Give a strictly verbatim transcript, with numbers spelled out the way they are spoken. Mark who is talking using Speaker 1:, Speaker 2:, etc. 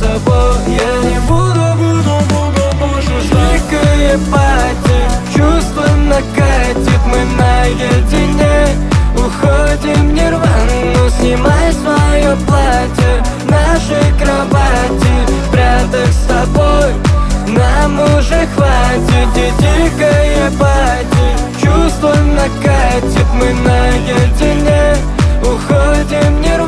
Speaker 1: тобой. Я не буду, буду, буду больше ждать. Дикая пати, чувства накатит, мы наедине уходим в нирвану. Снимай свое платье, нашей кровати, пряток с тобой нам уже хватит. И дикая пати, чувства накатит, мы наедине уходим в нирвану.